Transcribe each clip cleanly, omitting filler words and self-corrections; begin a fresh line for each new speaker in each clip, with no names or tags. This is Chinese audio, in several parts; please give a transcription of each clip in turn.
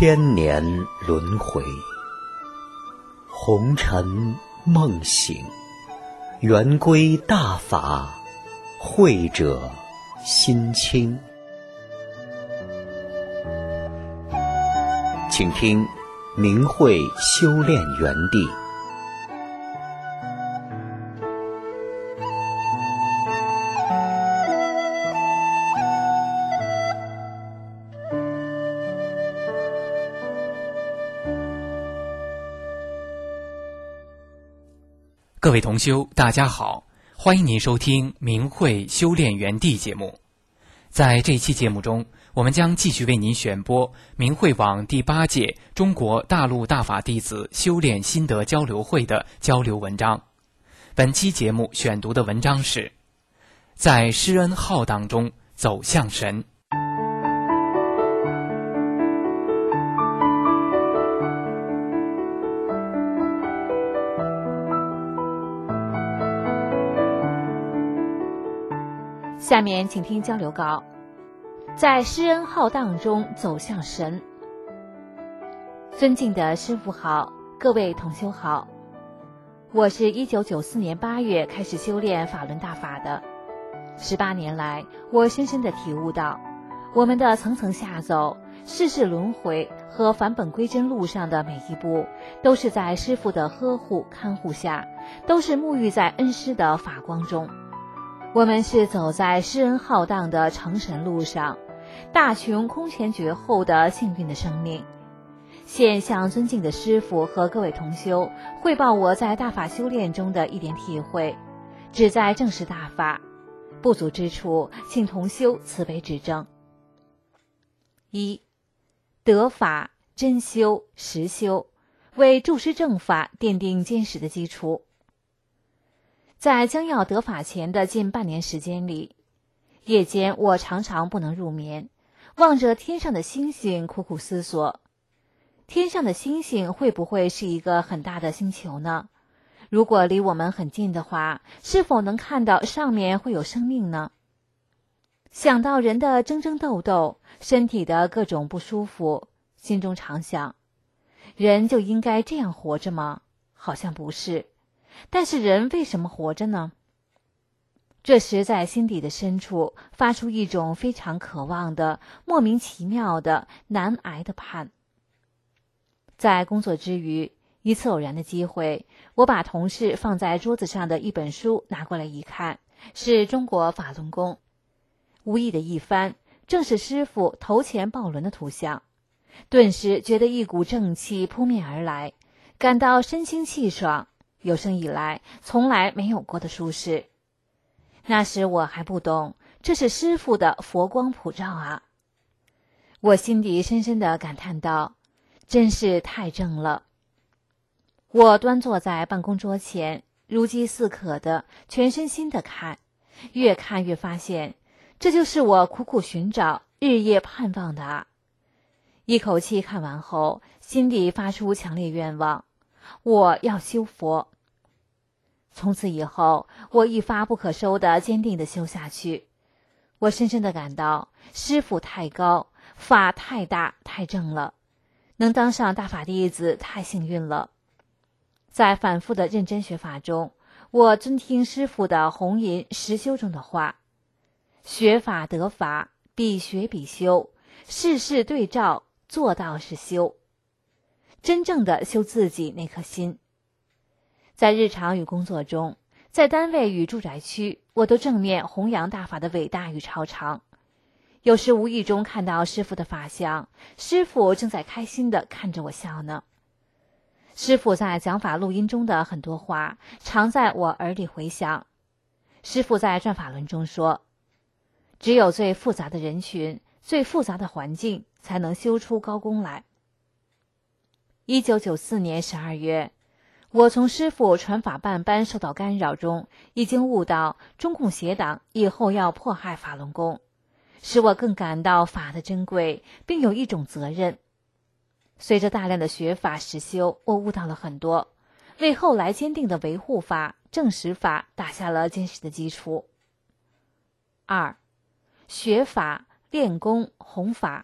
千年轮回，红尘梦醒，圆归大法，慧者心清。请听明慧修炼园地。
各位同修，大家好，欢迎您收听明慧修炼园地节目。在这期节目中，我们将继续为您选播明慧网第8届中国大陆大法弟子修炼心得交流会的交流文章。本期节目选读的文章是在施恩浩荡中走向神。
下面请听交流稿。在施恩浩荡中走向神。尊敬的师父好，各位同修好。我是1994年8月开始修炼法轮大法的。18年来，我深深地体悟到，我们的层层下走、世事轮回和返本归真路上的每一步，都是在师父的呵护看护下，都是沐浴在恩师的法光中。我们是走在施恩浩荡的成神路上，大穷空前绝后的幸运的生命。现向尊敬的师父和各位同修汇报我在大法修炼中的一点体会，旨在证实大法，不足之处请同修慈悲指正。1. 得法真修实修，为助师正法奠定坚实的基础。在将要得法前的近半年时间里，夜间我常常不能入眠，望着天上的星星苦苦思索，天上的星星会不会是一个很大的星球呢？如果离我们很近的话，是否能看到上面会有生命呢？想到人的争争斗斗，身体的各种不舒服，心中常想，人就应该这样活着吗？好像不是。但是人为什么活着呢？这时在心底的深处发出一种非常渴望的、莫名其妙的、难挨的盼。在工作之余，一次偶然的机会，我把同事放在桌子上的一本书拿过来一看，是中国法轮功。无意的一翻，正是师父头前抱轮的图像，顿时觉得一股正气扑面而来，感到身心气爽，有生以来从来没有过的舒适。那时我还不懂，这是师父的佛光普照啊！我心底深深地感叹道，真是太正了。我端坐在办公桌前，如饥似渴的全身心地看，越看越发现，这就是我苦苦寻找、日夜盼望的啊！一口气看完后，心底发出强烈愿望，我要修佛。从此以后，我一发不可收的坚定地修下去。我深深地感到，师父太高，法太大太正了，能当上大法弟子太幸运了。在反复的认真学法中，我遵听师父的弘淫实修中的话，学法得法，必学必修，事事对照，做到是修，真正的修自己那颗心。在日常与工作中，在单位与住宅区，我都正面弘扬大法的伟大与超常。有时无意中看到师父的法相，师父正在开心地看着我笑呢。师父在讲法录音中的很多话，常在我耳里回响。师父在转法轮中说，只有最复杂的人群、最复杂的环境，才能修出高功来。1994年12月，我从师父传法办班受到干扰中，已经悟到中共邪党以后要迫害法轮功，使我更感到法的珍贵，并有一种责任。随着大量的学法实修，我悟到了很多，为后来坚定的维护法、证实法打下了坚实的基础。2. 学法、练功、弘法，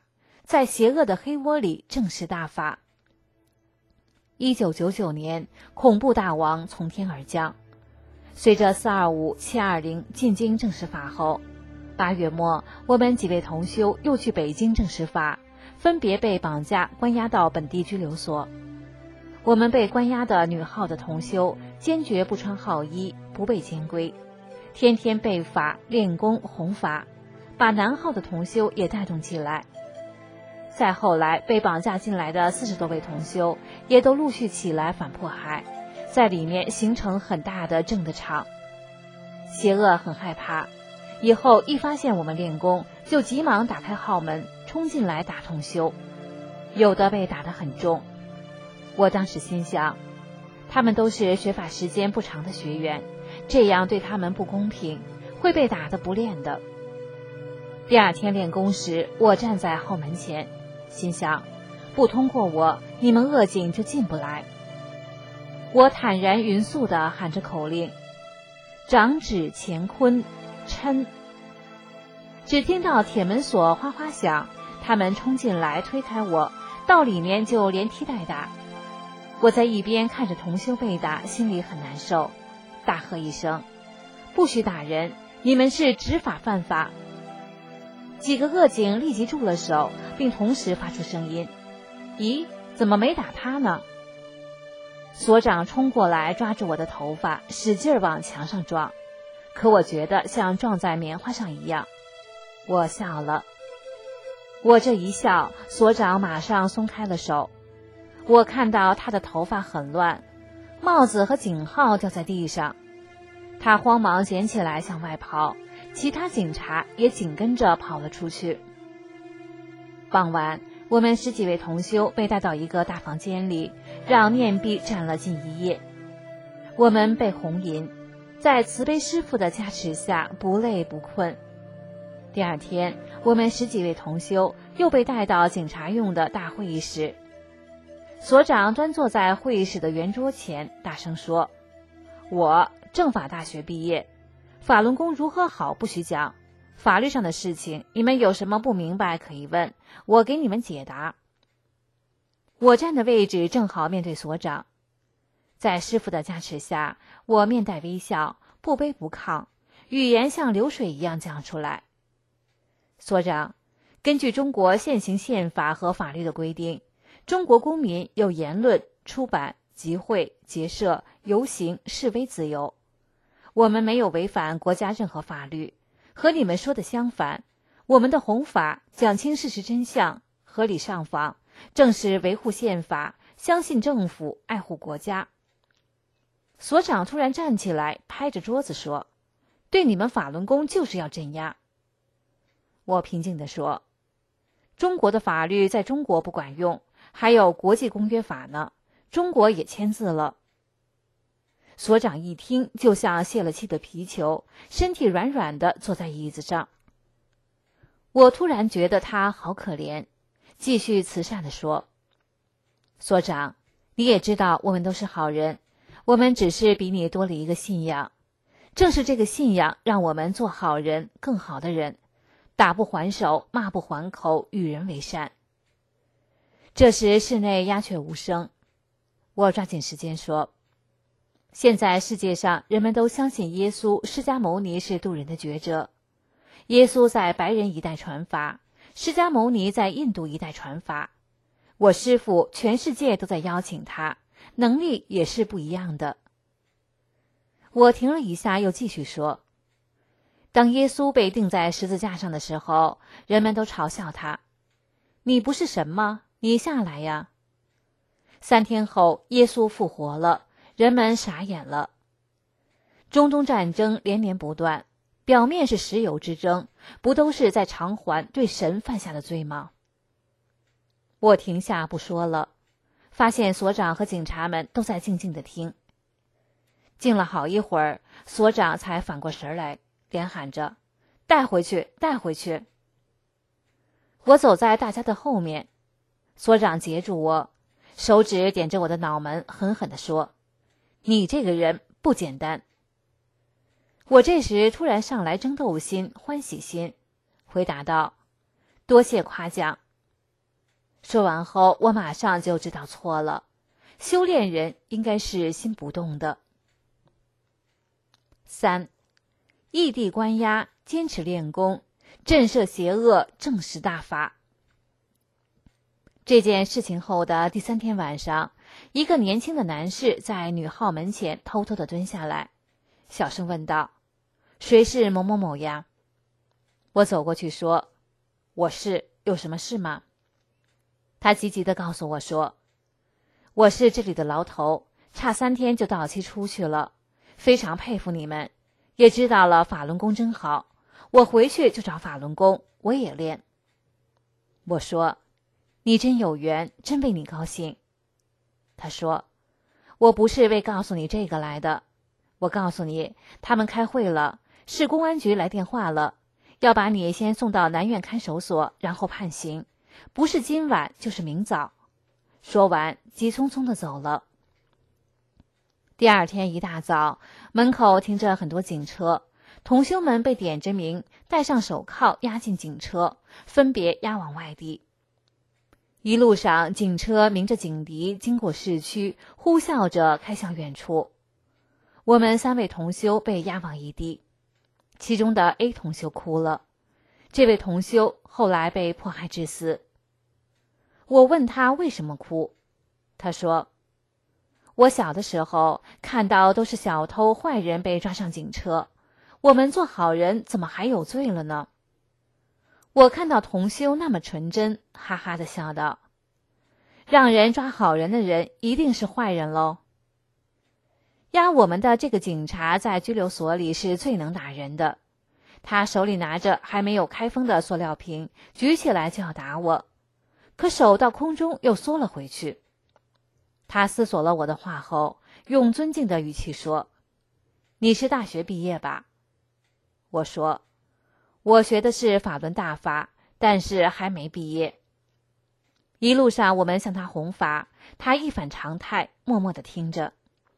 在邪恶的黑窝里正是大法。1999年，恐怖大王从天而降。随着425、720进京正式法后，8月末，我们几位同修又去北京正式法，分别被绑架关押到本地拘留所。我们被关押的女号的同修坚决不穿号衣，不被监规，天天背法、练功、弘法，把男号的同修也带动起来。再后来被绑架进来的40多位同修也都陆续起来反迫害，在里面形成很大的正的场。邪恶很害怕，以后一发现我们练功，就急忙打开号门冲进来打同修，有的被打得很重。我当时心想，他们都是学法时间不长的学员，这样对他们不公平，会被打得不练的。第二天练功时，我站在后门前，心想，不通过我，你们恶警就进不来。我坦然匀速地喊着口令，掌指乾坤琛。只听到铁门锁哗哗响，他们冲进来推开我，到里面就连踢带打。我在一边看着同修被打，心里很难受，大喝一声，不许打人，你们是执法犯法。几个恶警立即住了手，并同时发出声音，咦，怎么没打他呢？所长冲过来抓住我的头发，使劲往墙上撞，可我觉得像撞在棉花上一样。我笑了，我这一笑，所长马上松开了手。我看到他的头发很乱，帽子和警号掉在地上，他慌忙捡起来向外跑，其他警察也紧跟着跑了出去。傍晚，我们10几位同修被带到一个大房间里，让念壁站了近1夜。我们被红引，在慈悲师父的加持下不累不困。第二天，我们10几位同修又被带到警察用的大会议室。所长端坐在会议室的圆桌前，大声说，我政法大学毕业，法轮功如何好不许讲，法律上的事情你们有什么不明白可以问，我给你们解答。我站的位置正好面对所长，在师父的加持下，我面带微笑，不卑不亢，语言像流水一样讲出来。所长，根据中国现行宪法和法律的规定，中国公民有言论、出版、集会、结社、游行、示威自由。我们没有违反国家任何法律，和你们说的相反，我们的弘法讲清事实真相，合理上访，正是维护宪法，相信政府，爱护国家。所长突然站起来，拍着桌子说，对你们法轮功就是要镇压。我平静地说，中国的法律在中国不管用，还有国际公约法呢，中国也签字了。所长一听就像泄了气的皮球，身体软软的坐在椅子上。我突然觉得他好可怜，继续慈善地说，所长，你也知道我们都是好人，我们只是比你多了一个信仰，正是这个信仰让我们做好人，更好的人，打不还手，骂不还口，与人为善。这时室内鸦雀无声，我抓紧时间说，现在世界上人们都相信耶稣释迦牟尼是渡人的觉者，耶稣在白人一带传法，释迦牟尼在印度一带传法，我师父全世界都在邀请他，能力也是不一样的。我停了一下，又继续说，当耶稣被钉在十字架上的时候，人们都嘲笑他，你不是神吗？你下来呀。3天后，耶稣复活了，人们傻眼了。中东战争连绵不断，表面是石油之争，不都是在偿还对神犯下的罪吗？我停下不说了，发现所长和警察们都在静静地听。静了好一会儿，所长才反过神来，连喊着，带回去，带回去。我走在大家的后面，所长截住我，手指点着我的脑门，狠狠地说，你这个人不简单。我这时突然上来争斗心、欢喜心，回答道，多谢夸奖。 说完后，我马上就知道错了。修炼人应该是心不动的。3. 异地关押，坚持练功，震慑邪恶，正实大法。这件事情后的第3天晚上，一个年轻的男士在女号门前偷偷地蹲下来，小声问道：“谁是某某某呀？”我走过去说：“我是，有什么事吗？”他急急地告诉我说：“我是这里的牢头，差3天就到期出去了，非常佩服你们，也知道了法轮功真好，我回去就找法轮功，我也练。”我说：“你真有缘，真为你高兴。”他说：“我不是为告诉你这个来的，我告诉你，他们开会了，市公安局来电话了，要把你先送到南苑看守所，然后判刑，不是今晚就是明早。”说完，急匆匆地走了。第2天一大早，门口停着很多警车，同修们被点着名，戴上手铐，押进警车，分别押往外地。一路上，警车鸣着警笛，经过市区，呼啸着开向远处。我们3位同修被押往一地，其中的 A 同修哭了。这位同修后来被迫害致死。我问他为什么哭，他说：“我小的时候看到都是小偷坏人被抓上警车，我们做好人怎么还有罪了呢？”我看到同修那么纯真，哈哈地笑道：“让人抓好人的人一定是坏人喽。”押我们的这个警察在拘留所里是最能打人的，他手里拿着还没有开封的塑料瓶，举起来就要打我，可手到空中又缩了回去。他思索了我的话后，用尊敬的语气说：“你是大学毕业吧？”我说：“我学的是法轮大法，但是还没毕业。”一路上我们向他弘法，他一反常态，默默地听着。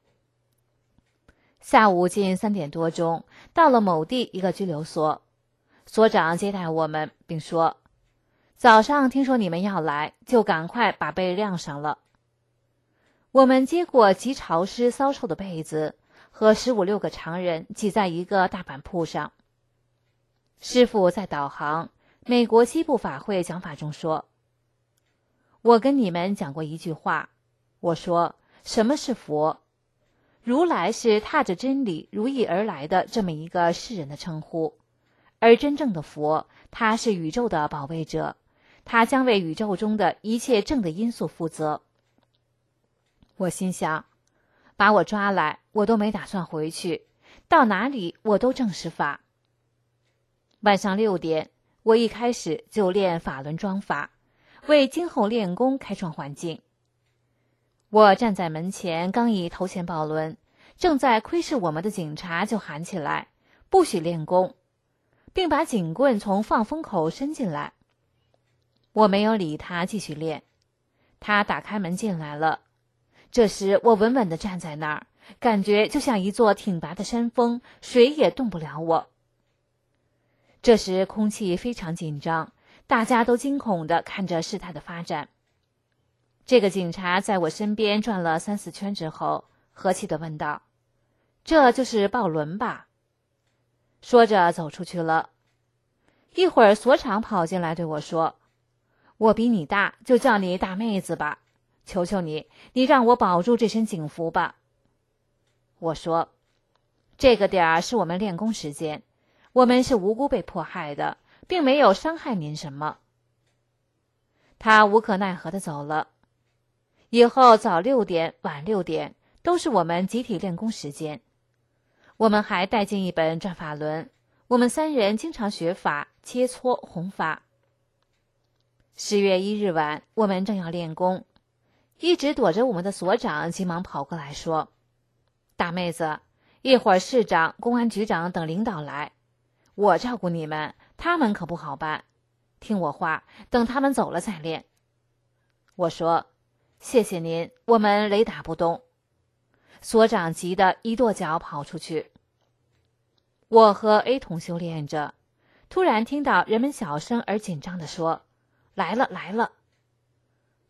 下午近3点多钟，到了某地一个拘留所，所长接待我们，并说：“早上听说你们要来，就赶快把被晾上了。”我们接过极潮湿骚臭的被子，和15、16个常人挤在一个大板铺上。师父在导航美国西部法会讲法中说：“我跟你们讲过一句话，我说什么是佛？如来是踏着真理如意而来的这么一个世人的称呼，而真正的佛，他是宇宙的保卫者，他将为宇宙中的一切正的因素负责。”我心想，把我抓来，我都没打算回去，到哪里我都正实法。晚上6点，我一开始就练法轮桩法，为今后练功开创环境。我站在门前，刚一头前抱轮，正在窥视我们的警察就喊起来：“不许练功！”并把警棍从放风口伸进来。我没有理他，继续练。他打开门进来了。这时我稳稳地站在那儿，感觉就像一座挺拔的山峰，谁也动不了我。这时空气非常紧张，大家都惊恐地看着事态的发展。这个警察在我身边转了3、4圈之后，和气地问道：“这就是抱轮吧？”说着走出去了。一会儿所长跑进来对我说：“我比你大，就叫你大妹子吧，求求你，你让我保住这身警服吧。”我说：“这个点儿是我们练功时间，我们是无辜被迫害的，并没有伤害您什么。”他无可奈何地走了。以后早6点晚6点都是我们集体练功时间。我们还带进一本转法轮，我们3人经常学法、切磋、弘法。10月1日晚，我们正要练功，一直躲着我们的所长急忙跑过来说：“大妹子，一会儿市长、公安局长等领导来，我照顾你们，他们可不好办。听我话，等他们走了再练。”我说：“谢谢您，我们雷打不动。”所长急得一跺脚跑出去。我和 A 同修练着，突然听到人们小声而紧张地说：“来了来了！”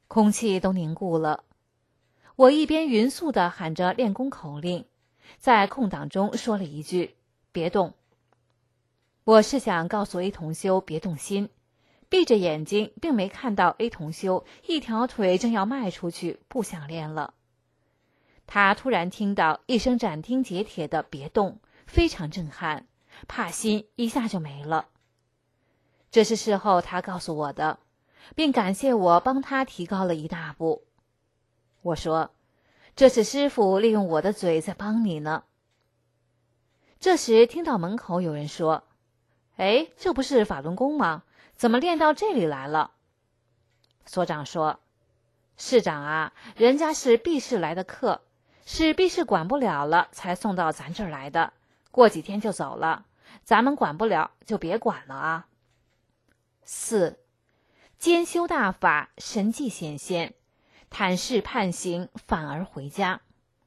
空气都凝固了。我一边匀速地喊着练功口令，在空档中说了一句：“别动。”我是想告诉 A 同修别动心，闭着眼睛并没看到 A 同修一条腿正要迈出去，不想练了。他突然听到一声斩钉截铁的别动，非常震撼，怕心一下就没了。这是事后他告诉我的，并感谢我帮他提高了一大步。我说，这是师父利用我的嘴在帮你呢。这时听到门口有人说，哎，这不是法轮功吗？怎么练到这里来了？所长说，市长啊，人家是毕氏来的客，是毕氏管不了了才送到咱这儿来的，过几天就走了，咱们管不了就别管了啊。4. 兼修大法，神迹显现，坦示判刑，反而回家。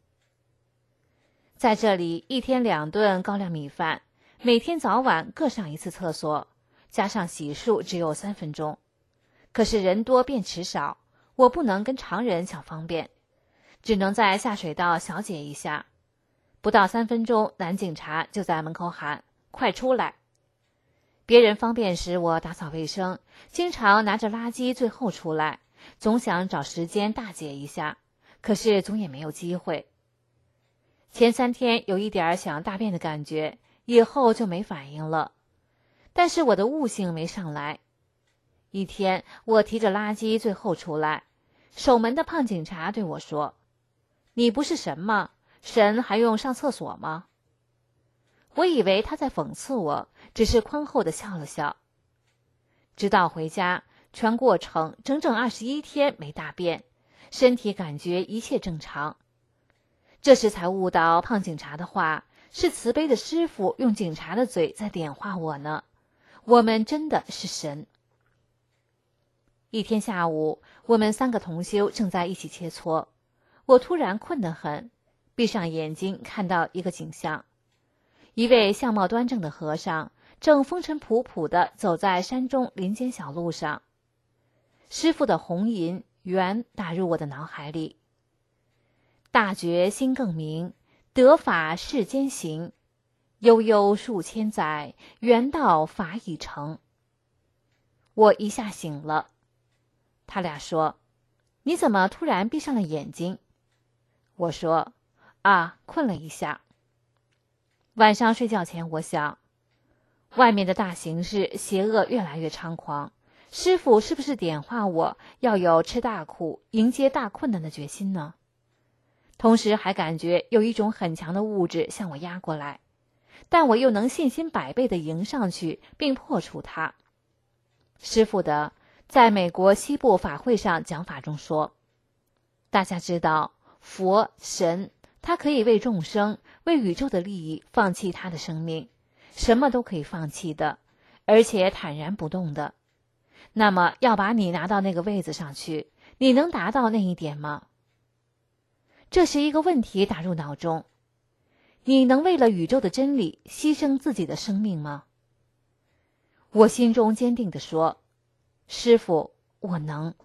在这里一天2顿高粱米饭，每天早晚各上一次厕所，加上洗漱只有3分钟。可是人多便池少，我不能跟常人抢方便，只能在下水道小解一下。不到3分钟，男警察就在门口喊，快出来。别人方便时我打扫卫生，经常拿着垃圾最后出来，总想找时间大解一下，可是总也没有机会。前3天有一点想大便的感觉，以后就没反应了，但是我的悟性没上来。一天我提着垃圾最后出来，守门的胖警察对我说，你不是神吗？神还用上厕所吗？我以为他在讽刺我，只是宽厚地笑了笑。直到回家，全过程整整21天没大便，身体感觉一切正常。这时才悟到胖警察的话，是慈悲的师父用警察的嘴在点化我呢。我们真的是神。一天下午，我们3个同修正在一起切磋，我突然困得很，闭上眼睛看到一个景象。一位相貌端正的和尚正风尘仆仆地走在山中林间小路上，师父的红银圆打入我的脑海里。大觉心更明，得法世间行，悠悠数千载，圆道法已成。我一下醒了。他俩说，你怎么突然闭上了眼睛？我说，啊，困了一下。晚上睡觉前我想，外面的大形势邪恶越来越猖狂，师父是不是点化我要有吃大苦迎接大困难的决心呢？同时还感觉有一种很强的物质向我压过来，但我又能信心100倍地迎上去并破除它。师父的在美国西部法会上讲法中说，大家知道佛神他可以为众生为宇宙的利益放弃他的生命，什么都可以放弃的，而且坦然不动的。那么要把你拿到那个位子上去，你能达到那一点吗？这时一个问题打入脑中，你能为了宇宙的真理牺牲自己的生命吗？我心中坚定地说，师父，我能。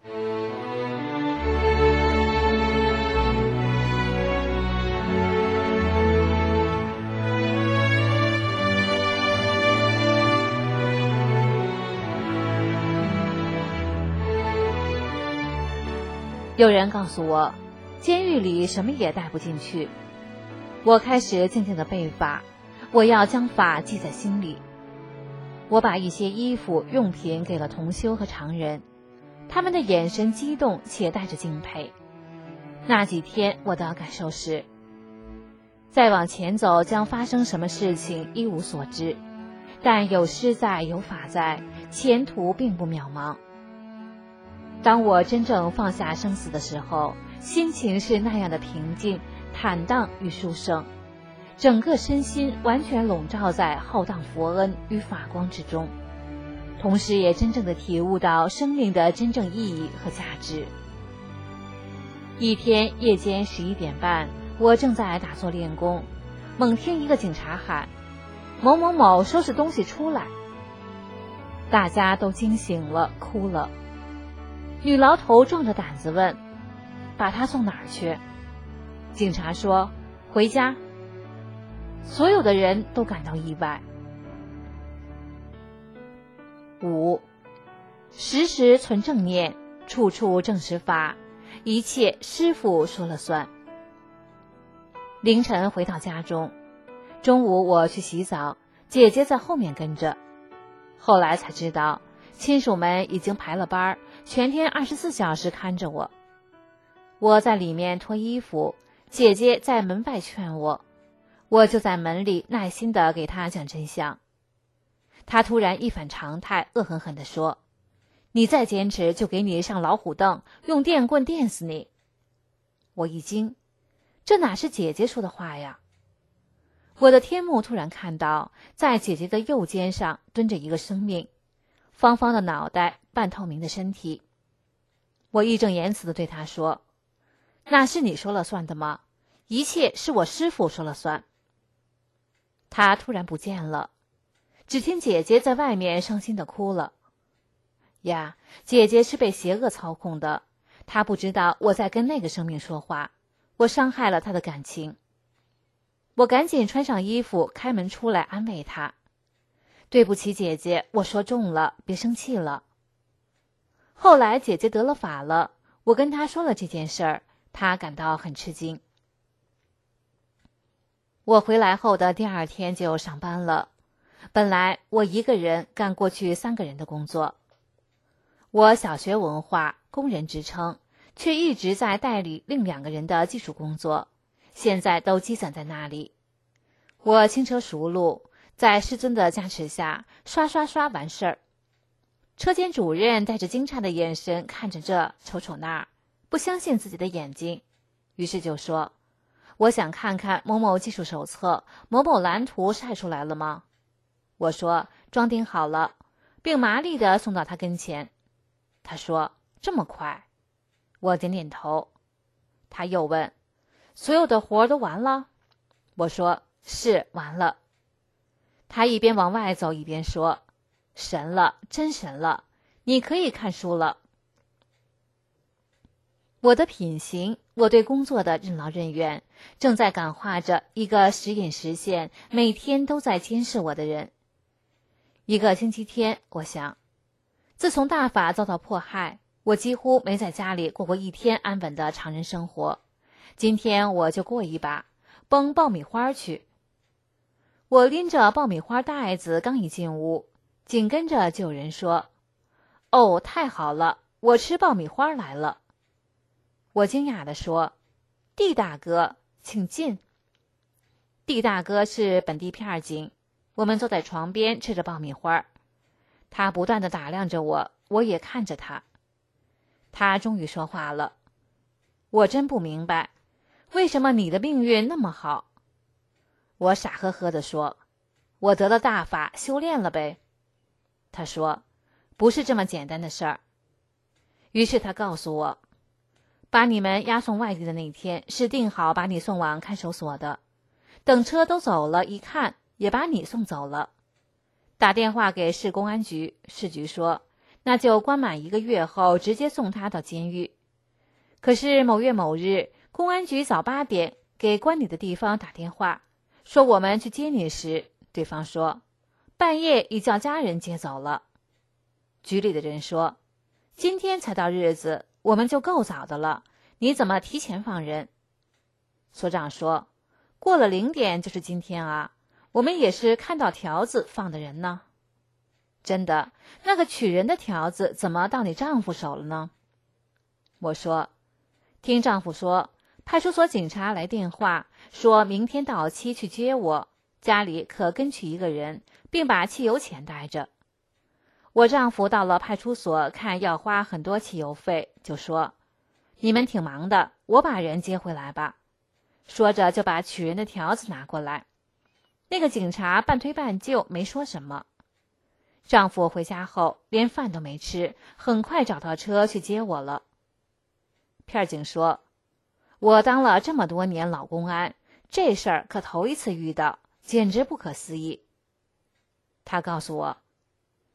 有人告诉我，监狱里什么也带不进去。我开始静静地背法，我要将法记在心里。我把一些衣服用品给了同修和常人，他们的眼神激动且带着敬佩。那几天我的感受是，再往前走将发生什么事情一无所知，但有师在有法在，前途并不渺茫。当我真正放下生死的时候，心情是那样的平静、坦荡与殊胜，整个身心完全笼罩在浩荡佛恩与法光之中，同时也真正的体悟到生命的真正意义和价值。一天夜间11点半，我正在打坐练功，猛听一个警察喊，某某某收拾东西出来。大家都惊醒了，哭了。 女牢头壮着胆子问：“把他送哪儿去？”警察说：“回家。”所有的人都感到意外。5. 时时存正念，处处正实法，一切师父说了算。凌晨回到家中，中午我去洗澡，姐姐在后面跟着。后来才知道，亲属们已经排了班，全天24小时看着我。我在里面脱衣服，姐姐在门外劝我，我就在门里耐心地给她讲真相。她突然一反常态，恶狠狠地说：“你再坚持，就给你上老虎凳，用电棍电死你！”我一惊，这哪是姐姐说的话呀？我的天目突然看到，在姐姐的右肩上蹲着一个生命，方方的脑袋，半透明的身体。我义正言辞地对她说：“那是你说了算的吗？一切是我师父说了算。”她突然不见了，只听姐姐在外面伤心地哭了。呀，姐姐是被邪恶操控的，她不知道我在跟那个生命说话，我伤害了她的感情。我赶紧穿上衣服，开门出来安慰她：“对不起姐姐，我说重了，别生气了。”后来姐姐得了法了，我跟她说了这件事儿，她感到很吃惊。我回来后的第2天就上班了，本来我一个人干过去3个人的工作。我小学文化，工人职称，却一直在代理另2个人的技术工作，现在都积攒在那里。我轻车熟路，在师尊的加持下，刷刷刷完事儿。车间主任带着惊诧的眼神看着这，瞅瞅那儿，不相信自己的眼睛，于是就说：“我想看看某某技术手册、某某蓝图晒出来了吗？”我说：“装订好了。”并麻利地送到他跟前。他说：“这么快？”我点点头。他又问：“所有的活都完了？”我说：“是，完了。”他一边往外走一边说：“神了，真神了，你可以看书了。”我的品行，我对工作的任劳任怨，正在感化着一个时隐时现，每天都在监视我的人。一个星期天，我想，自从大法遭到迫害，我几乎没在家里过过一天安稳的常人生活。今天我就过一把，崩爆米花去。我拎着爆米花袋子刚一进屋，紧跟着就有人说：“哦，太好了，我吃爆米花来了。”我惊讶地说：“地大哥，请进。”地大哥是本地片警，我们坐在床边吃着爆米花，他不断地打量着我，我也看着他。他终于说话了：“我真不明白，为什么你的命运那么好？”我傻呵呵地说：“我得了大法，修炼了呗。”他说：“不是这么简单的事儿。”于是他告诉我，把你们押送外地的那天是定好把你送往看守所的，等车都走了，一看也把你送走了。打电话给市公安局，市局说那就关满1个月后直接送他到监狱。可是某月某日，公安局早8点给关你的地方打电话，说我们去接你时，对方说半夜已叫家人接走了。局里的人说，今天才到日子，我们就够早的了，你怎么提前放人？所长说，过了0点就是今天啊，我们也是看到条子放的人呢。真的，那个取人的条子怎么到你丈夫手了呢？我说，听丈夫说，派出所警察来电话，说明天到期去接我，家里可跟去1个人，并把汽油钱带着。我丈夫到了派出所，看要花很多汽油费，就说，你们挺忙的，我把人接回来吧。说着就把取人的条子拿过来。那个警察半推半就，没说什么。丈夫回家后连饭都没吃，很快找到车去接我了。片警说，我当了这么多年老公安，这事儿可头一次遇到，简直不可思议。他告诉我，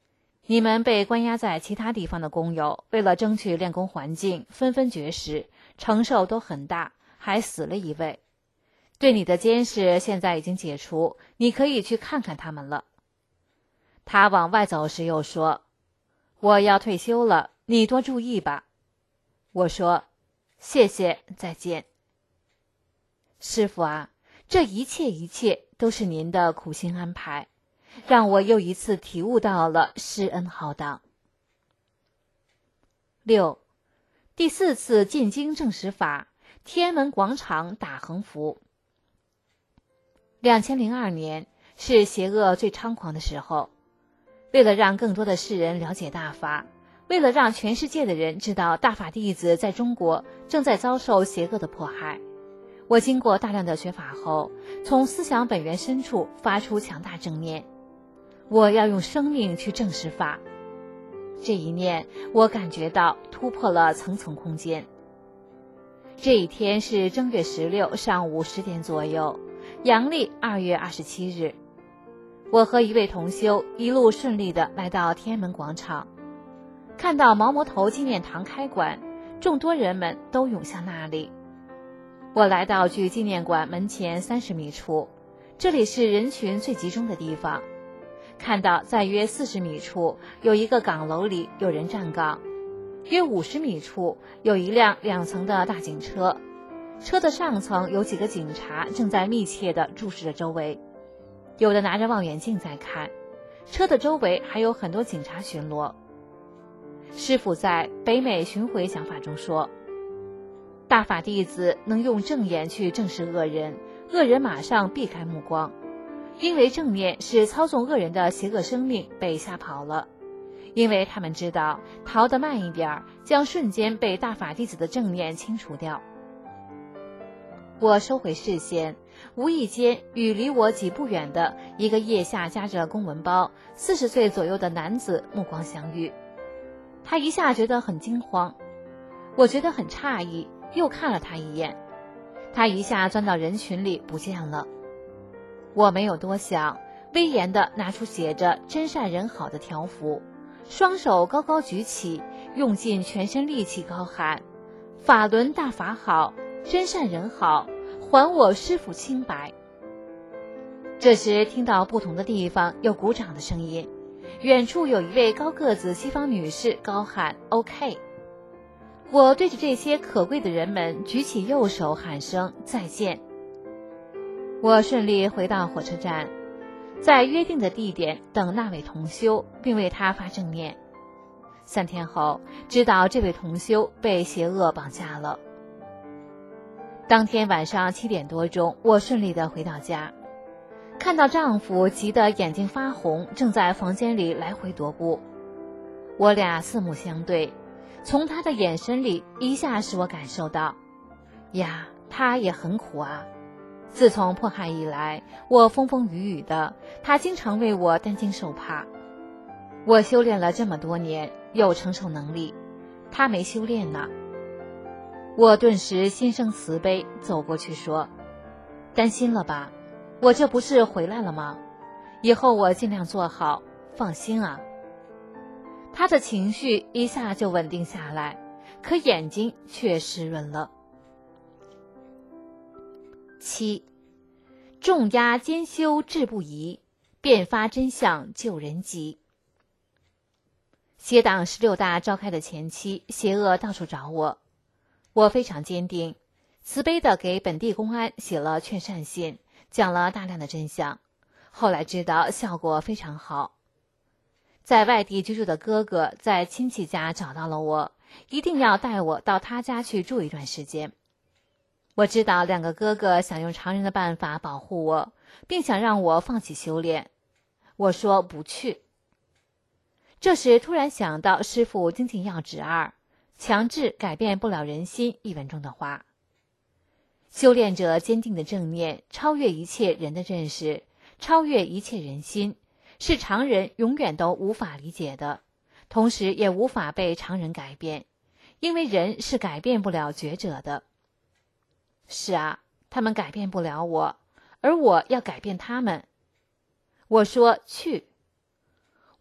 你们被关押在其他地方的工友，为了争取练功环境，纷纷绝食，承受都很大，还死了一位。对你的监视现在已经解除，你可以去看看他们了。他往外走时又说，我要退休了，你多注意吧。我说，谢谢，再见。师父啊，这一切都是您的苦心安排，让我又一次体悟到了施恩浩荡。6. 第4次进京证实法，天安门广场打横幅。2002年是邪恶最猖狂的时候，为了让更多的世人了解大法，为了让全世界的人知道大法弟子在中国正在遭受邪恶的迫害，我经过大量的学法后，从思想本源深处发出强大正念，我要用生命去证实法。这一念，我感觉到突破了层层空间。这一天是正月16上午10点左右，阳历2月27日。我和一位同修一路顺利地来到天安门广场，看到毛毛头纪念堂开馆，众多人们都涌向那里。我来到距纪念馆门前30米处，这里是人群最集中的地方。看到在约40米处有一个岗楼里有人站岗，约50米处有一辆2层的大警车，车的上层有几个警察正在密切地注视着周围，有的拿着望远镜在看，车的周围还有很多警察巡逻。师父在北美巡回讲法中说，大法弟子能用正眼去正视恶人，恶人马上避开目光，因为正念使操纵恶人的邪恶生命被吓跑了，因为他们知道逃得慢一点，将瞬间被大法弟子的正念清除掉。我收回视线，无意间与离我几步远的一个腋下夹着公文包40岁左右的男子目光相遇。他一下觉得很惊慌，我觉得很诧异，又看了他一眼，他一下钻到人群里不见了。我没有多想，威严地拿出写着真善人好的条幅，双手高高举起，用尽全身力气高喊，法轮大法好，真善人好，还我师父清白。这时听到不同的地方有鼓掌的声音，远处有一位高个子西方女士高喊 OK。 我对着这些可贵的人们举起右手喊声再见。我顺利回到火车站，在约定的地点等那位同修，并为他发正念。3天后，知道这位同修被邪恶绑架了。当天晚上7点多钟，我顺利地回到家，看到丈夫急得眼睛发红，正在房间里来回踱步。我俩四目相对，从他的眼神里一下使我感受到，呀，他也很苦啊。自从迫害以来，我风风雨雨的，他经常为我担惊受怕。我修炼了这么多年，有承受能力，他没修炼呢。我顿时心生慈悲，走过去说，担心了吧，我这不是回来了吗？以后我尽量做好，放心啊。他的情绪一下就稳定下来，可眼睛却湿润了。7. 重压兼修志不移，变发真相救人急。邪党16大召开的前期，邪恶到处找我，我非常坚定，慈悲地给本地公安写了劝善信，讲了大量的真相，后来知道效果非常好。在外地居住的哥哥在亲戚家找到了我，一定要带我到他家去住一段时间。我知道2个哥哥想用常人的办法保护我，并想让我放弃修炼。我说不去。这时突然想到师父精进要旨2，强制改变不了人心一文中的话。修炼者坚定的正念，超越一切人的认识，超越一切人心，是常人永远都无法理解的，同时也无法被常人改变，因为人是改变不了觉者的。是啊，他们改变不了我，而我要改变他们。我说去。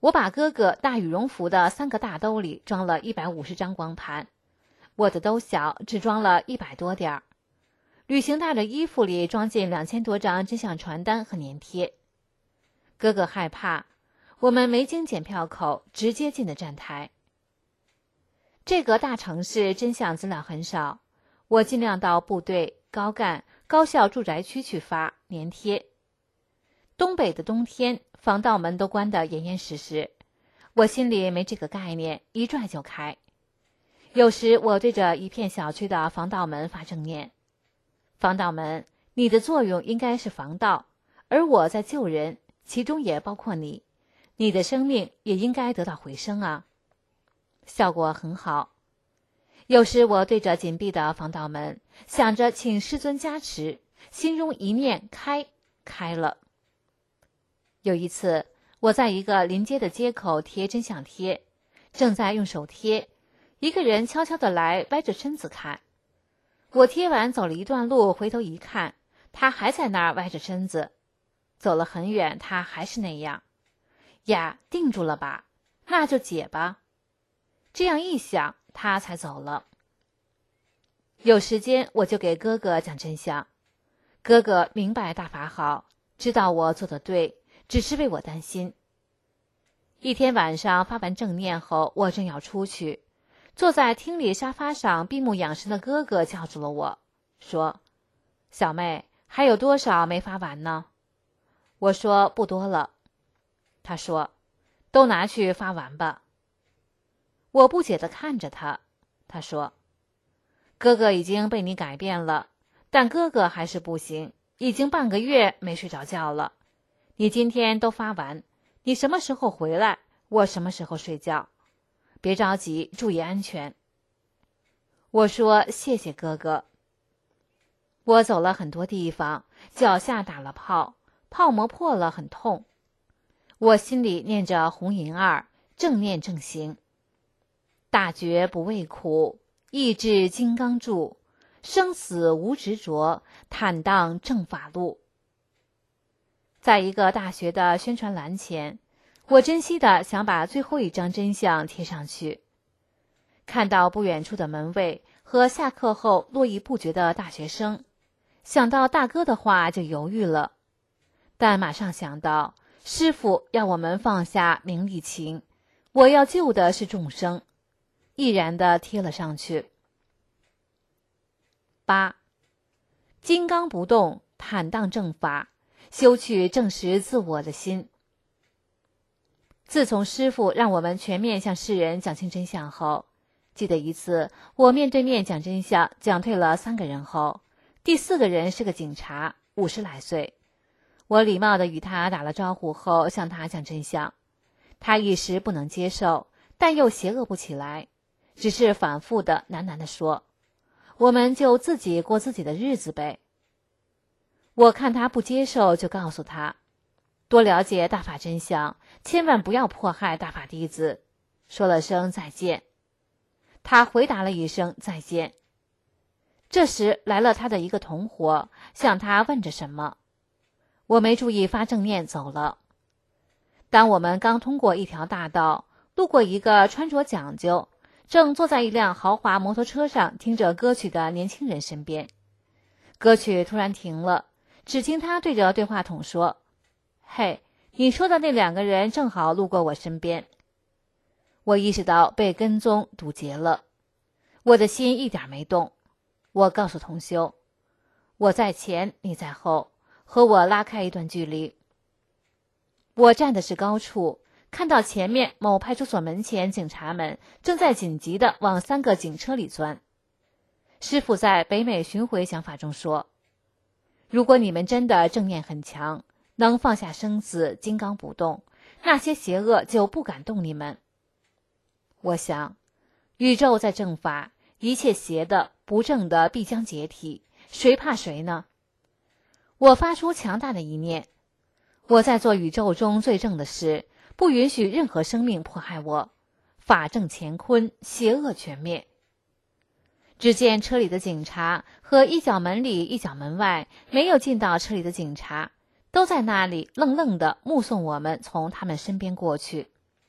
我把哥哥大羽绒服的3个大兜里装了150张光盘，我的兜小，只装了100多点儿。旅行大的衣服里装进2000多张真相传单和粘贴。哥哥害怕，我们没经检票口，直接进的站台。这个大城市真相资料很少，我尽量到部队、高干、高校住宅区去发粘贴。东北的冬天，防盗门都关得严严实实，我心里没这个概念，一拽就开。有时我对着一片小区的防盗门发正念：防盗门，你的作用应该是防盗，而我在救人，其中也包括你，你的生命也应该得到回升啊。效果很好。有时我对着紧闭的防盗门，想着请师尊加持，心中一念开了。有一次，我在一个临街的街口贴真相贴，正在用手贴，一个人悄悄地来，歪着身子看。我贴完走了一段路，回头一看，他还在那儿歪着身子。走了很远，他还是那样。呀，定住了吧？那就解吧。这样一想，他才走了。有时间我就给哥哥讲真相。哥哥明白大法好，知道我做得对，只是为我担心。一天晚上发完正念后，我正要出去，坐在厅里沙发上闭目养神的哥哥叫住了我，说：小妹，还有多少没发完呢？我说不多了。他说：都拿去发完吧。我不解地看着他，他说：哥哥已经被你改变了，但哥哥还是不行，已经半个月没睡着觉了。你今天都发完，你什么时候回来，我什么时候睡觉。别着急，注意安全。我说谢谢哥哥。我走了很多地方，脚下打了泡，泡膜破了，很痛。我心里念着红银二，正念正行。大觉不畏苦，意志金刚柱，生死无执着，坦荡正法路。在一个大学的宣传栏前，我珍惜地想把最后一张真相贴上去。看到不远处的门卫和下课后络绎不绝的大学生，想到大哥的话就犹豫了，但马上想到师父要我们放下名利情，我要救的是众生，毅然地贴了上去。8. 金刚不动，坦荡正法，修去证实自我的心。自从师父让我们全面向世人讲清真相后，记得一次我面对面讲真相，讲退了3个人后，第4个人是个警察，50来岁。我礼貌地与他打了招呼后，向他讲真相。他一时不能接受，但又邪恶不起来，只是反复地喃喃地说：我们就自己过自己的日子呗。我看他不接受，就告诉他，多了解大法真相，千万不要迫害大法弟子。说了声再见。他回答了一声再见。这时来了他的一个同伙，向他问着什么。我没注意发正念走了。当我们刚通过一条大道，路过一个穿着讲究，正坐在一辆豪华摩托车上听着歌曲的年轻人身边。歌曲突然停了，只听他对着对话筒说：嘿，你说的那2个人正好路过我身边。我意识到被跟踪堵截了，我的心一点没动。我告诉同修，我在前，你在后，和我拉开一段距离。我站的是高处，看到前面某派出所门前警察们正在紧急地往3个警车里钻。师父在北美巡回讲法中说，如果你们真的正念很强，能放下生死，金刚不动，那些邪恶就不敢动你们。我想，宇宙在正法，一切邪的、不正的必将解体，谁怕谁呢？我发出强大的一念，我在做宇宙中最正的事，不允许任何生命迫害我，法正乾坤，邪恶全灭。只见车里的警察和一脚门里一脚门外没有进到车里的警察，都在那里愣愣地目送我们从他们身边过去。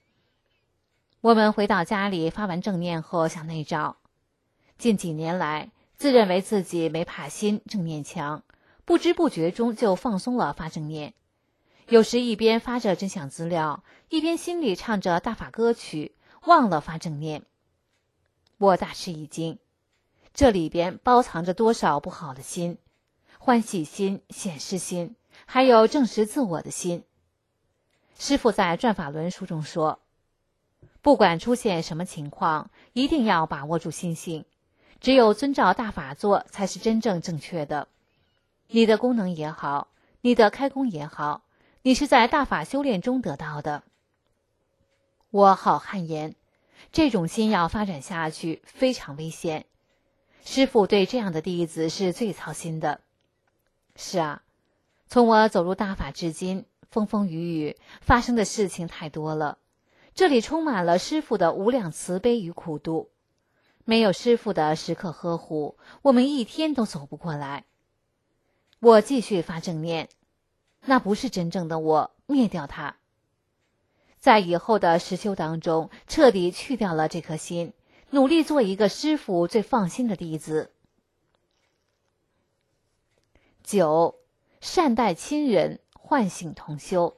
我们回到家里发完正念后想内照，近几年来自认为自己没怕心，正念强，不知不觉中就放松了发正念。有时一边发着真相资料，一边心里唱着大法歌曲，忘了发正念。我大吃一惊，这里边包藏着多少不好的心，欢喜心、显示心，还有证实自我的心。师父在《转法轮》书中说，不管出现什么情况，一定要把握住心性，只有遵照大法做才是真正正确的。你的功能也好，你的开工也好，你是在大法修炼中得到的。我好汗颜，这种心要发展下去非常危险。师父对这样的弟子是最操心的。是啊，从我走入大法至今，风风雨雨，发生的事情太多了。这里充满了师父的无量慈悲与苦度，没有师父的时刻呵护，我们一天都走不过来。我继续发正念，那不是真正的我，灭掉它。在以后的实修当中，彻底去掉了这颗心，努力做一个师父最放心的弟子。9. 善待亲人，唤醒同修。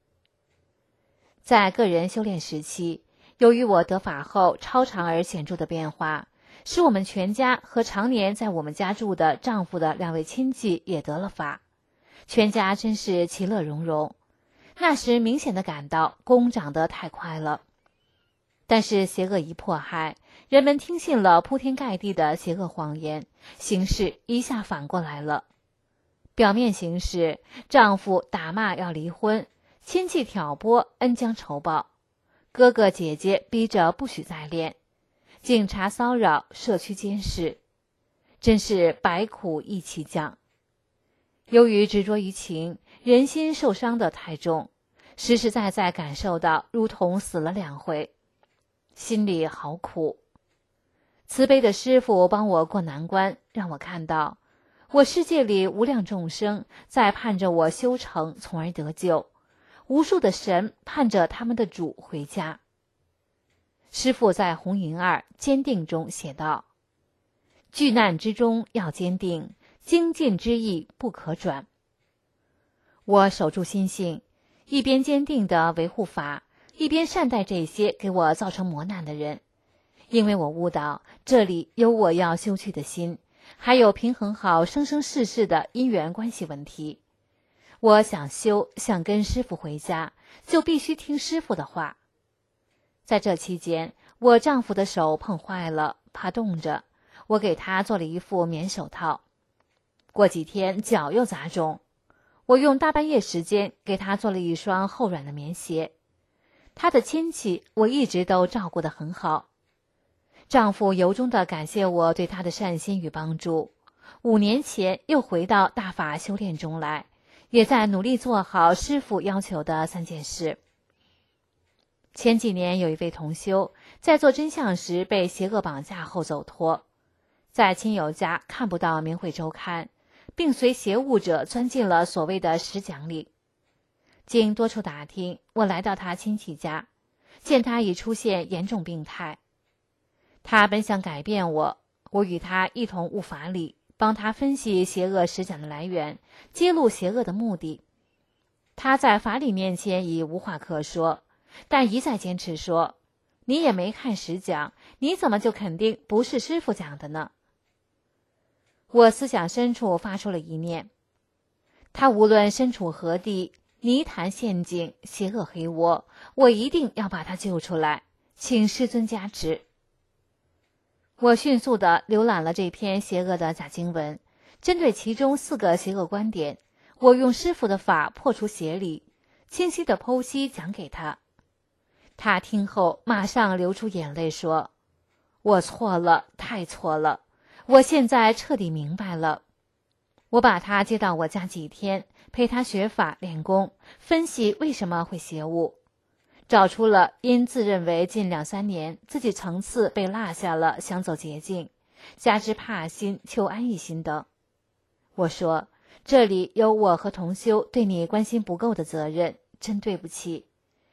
在个人修炼时期，由于我得法后超常而显著的变化，使我们全家和常年在我们家住的丈夫的2位亲戚也得了法，全家真是其乐融融。那时明显的感到功长得太快了。但是邪恶一迫害，人们听信了铺天盖地的邪恶谎言，形势一下反过来了。表面形势，丈夫打骂要离婚，亲戚挑拨恩将仇报，哥哥姐姐逼着不许再恋，警察骚扰，社区监视，真是百苦一起降。由于执着于情，人心受伤得太重，实实在在感受到如同死了2回，心里好苦。慈悲的师父帮我过难关，让我看到我世界里无量众生在盼着我修成，从而得救，无数的神盼着他们的主回家。师父在红银2坚定中写道，巨难之中要坚定，精进之意不可转。我守住心性，一边坚定地维护法，一边善待这些给我造成磨难的人，因为我悟到这里有我要修去的心，还有平衡好生生世世的因缘关系问题。我想修，想跟师父回家，就必须听师父的话。在这期间，我丈夫的手碰坏了，怕冻着，我给他做了一副棉手套。过几天脚又砸肿，我用大半夜时间给他做了一双厚软的棉鞋。他的亲戚我一直都照顾得很好。丈夫由衷地感谢我对他的善心与帮助，5年前又回到大法修炼中来，也在努力做好师父要求的3件事。前几年有一位同修在做真相时被邪恶绑架后走脱，在亲友家看不到明慧周刊，并随邪物者钻进了所谓的10讲里。经多处打听，我来到他亲戚家，见他已出现严重病态。他本想改变我与他一同悟法理，帮他分析邪恶10讲的来源，揭露邪恶的目的。他在法理面前已无话可说，但一再坚持说，你也没看10讲，你怎么就肯定不是师父讲的呢？我思想深处发出了一念，他无论身处何地，泥潭陷阱、邪恶黑窝，我一定要把他救出来，请师尊加持。我迅速地浏览了这篇邪恶的假经文，针对其中4个邪恶观点，我用师父的法破除邪理，清晰地剖析讲给他。他听后马上流出眼泪说，我错了，太错了，我现在彻底明白了。我把他接到我家几天，陪他学法练功，分析为什么会邪物，找出了因自认为近2、3年自己层次被落下了，想走捷径，加之怕心、求安逸心等。我说，这里有我和同修对你关心不够的责任，真对不起。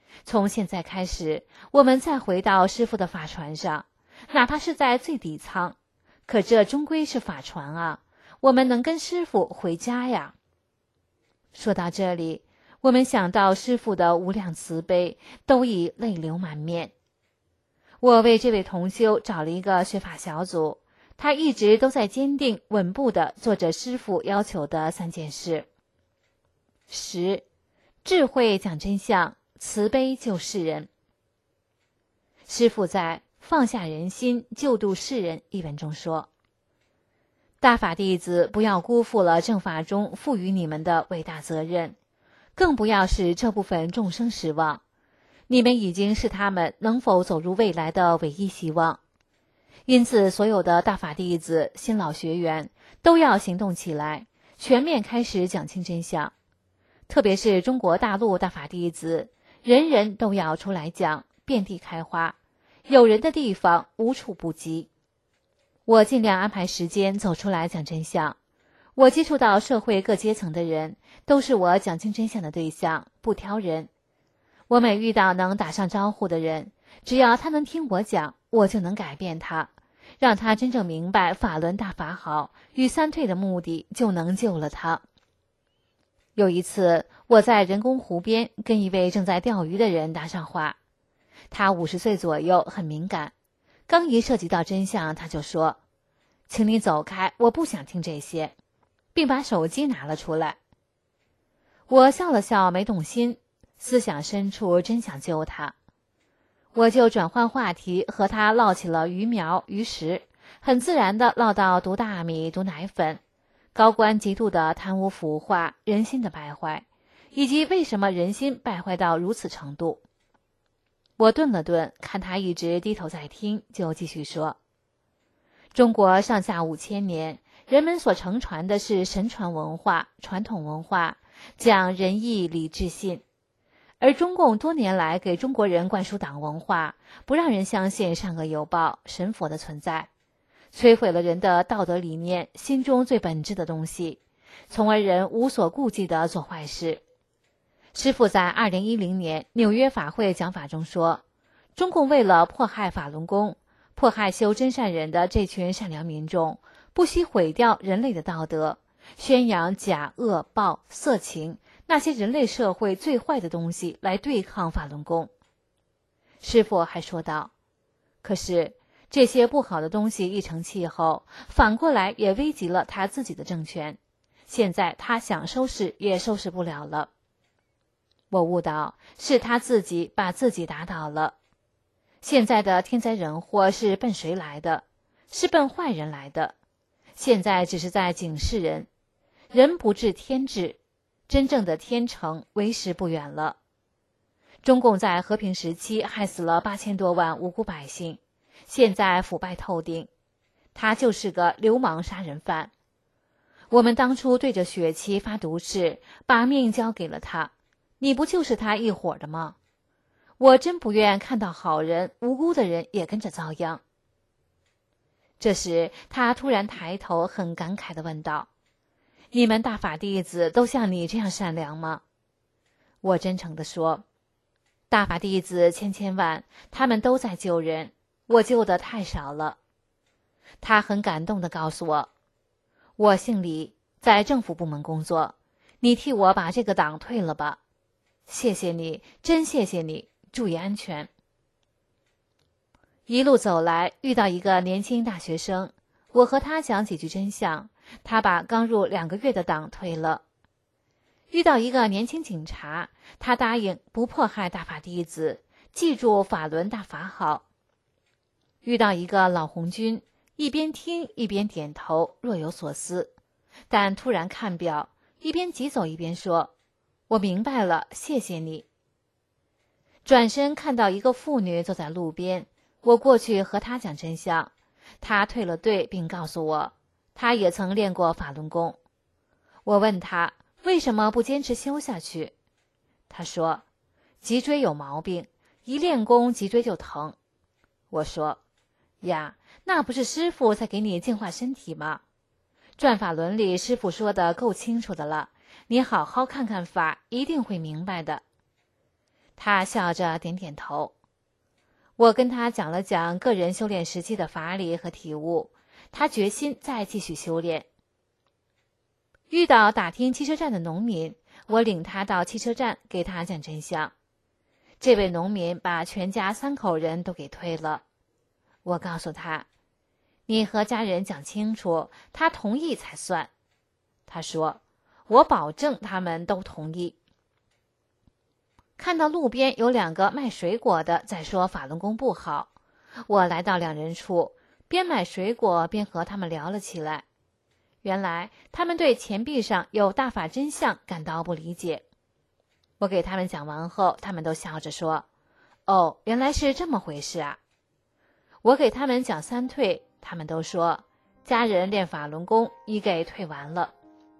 从现在开始，我们再回到师父的法船上，哪怕是在最底舱，可这终归是法船啊，我们能跟师父回家呀。说到这里，我们想到师父的无量慈悲，都已泪流满面。我为这位同修找了一个学法小组，他一直都在坚定稳步地做着师父要求的3件事。10. 智慧讲真相，慈悲救世人。师父在《放下人心，救度世人》一文中说，大法弟子不要辜负了正法中赋予你们的伟大责任，更不要使这部分众生失望。你们已经是他们能否走入未来的唯一希望。因此，所有的大法弟子、新老学员都要行动起来，全面开始讲清真相。特别是中国大陆大法弟子，人人都要出来讲，遍地开花，有人的地方无处不及。我尽量安排时间走出来讲真相。我接触到社会各阶层的人，都是我讲清真相的对象，不挑人。我每遇到能打上招呼的人，只要他能听我讲，我就能改变他，让他真正明白法轮大法好与三退的目的，就能救了他。有一次，我在人工湖边跟一位正在钓鱼的人搭上话，他50岁左右，很敏感，刚一涉及到真相，他就说：“请你走开，我不想听这些。”并把手机拿了出来。我笑了笑，没动心，思想深处真想救他。我就转换话题，和他唠起了鱼苗、鱼食，很自然地唠到毒大米、毒奶粉，高官极度的贪污腐化，人心的败坏，以及为什么人心败坏到如此程度。我顿了顿，看他一直低头在听，就继续说：中国上下5000年，人们所承传的是神传文化、传统文化，讲仁义礼智信。而中共多年来给中国人灌输党文化，不让人相信善恶有报、神佛的存在，摧毁了人的道德理念，心中最本质的东西，从而人无所顾忌地做坏事。师父在2010年纽约法会讲法中说，中共为了迫害法轮功，迫害修真善忍的这群善良民众，不惜毁掉人类的道德，宣扬假恶暴色情那些人类社会最坏的东西来对抗法轮功。师父还说道，可是这些不好的东西一成气候，反过来也危及了他自己的政权，现在他想收拾也收拾不了了。我悟到，是他自己把自己打倒了。现在的天灾人祸是奔谁来的？是奔坏人来的。现在只是在警示人，人不治天治，真正的天成为时不远了。中共在和平时期害死了8000多万无辜百姓，现在腐败透顶，他就是个流氓杀人犯。我们当初对着血气发毒誓，把命交给了他，你不就是他一伙的吗？我真不愿看到好人无辜的人也跟着遭殃。这时他突然抬头，很感慨地问道，你们大法弟子都像你这样善良吗？我真诚地说，大法弟子千千万，他们都在救人，我救的太少了。他很感动地告诉我，我姓李，在政府部门工作，你替我把这个党退了吧。谢谢你，真谢谢你，注意安全。一路走来，遇到一个年轻大学生，我和他讲几句真相，他把刚入2个月的党退了。遇到一个年轻警察，他答应不迫害大法弟子，记住法轮大法好。遇到一个老红军，一边听一边点头，若有所思，但突然看表，一边急走一边说，我明白了，谢谢你。转身看到一个妇女坐在路边，我过去和她讲真相，她退了队，并告诉我，她也曾练过法轮功。我问她为什么不坚持修下去，她说，脊椎有毛病，一练功脊椎就疼。我说，呀，那不是师父在给你净化身体吗？转法轮里师父说的够清楚的了，你好好看看法，一定会明白的。 他笑着点点头。我跟他讲了讲个人修炼时期的法理和体悟，他决心再继续修炼。遇到打听汽车站的农民，我领他到汽车站给他讲真相。这位农民把全家3口人都给推了。我告诉他，你和家人讲清楚，他同意才算。他说，我保证他们都同意。看到路边有2个卖水果的在说法轮功不好，我来到2人处，边买水果边和他们聊了起来。原来他们对钱币上有大法真相感到不理解。我给他们讲完后，他们都笑着说，哦，原来是这么回事啊。我给他们讲3退，他们都说家人练法轮功已给退完了。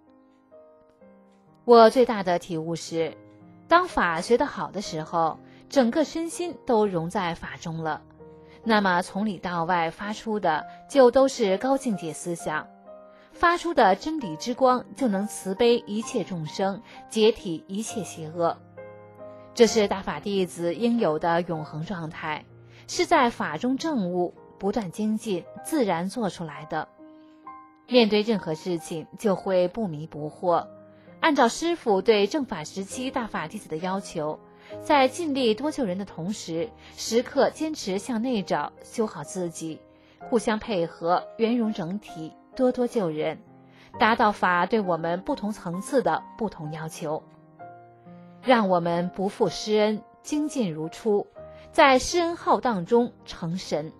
我最大的体悟是，当法学得好的时候，整个身心都融在法中了，那么从里到外发出的就都是高境界思想，发出的真理之光就能慈悲一切众生，解体一切邪恶。这是大法弟子应有的永恒状态，是在法中证悟，不断精进，自然做出来的。面对任何事情就会不迷不惑，按照师父对正法时期大法弟子的要求，在尽力多救人的同时，时刻坚持向内找，修好自己，互相配合，圆融整体，多多救人，达到法对我们不同层次的不同要求。让我们不负师恩，精进如初，在师恩浩荡中成神。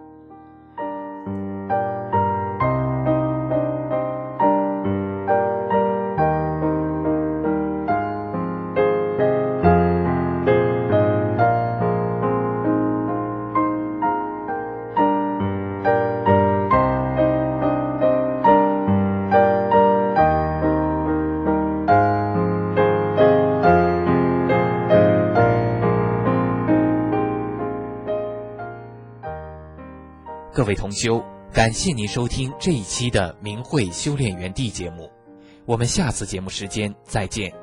各位同修，感谢您收听这一期的明慧修炼园地节目，我们下次节目时间再见。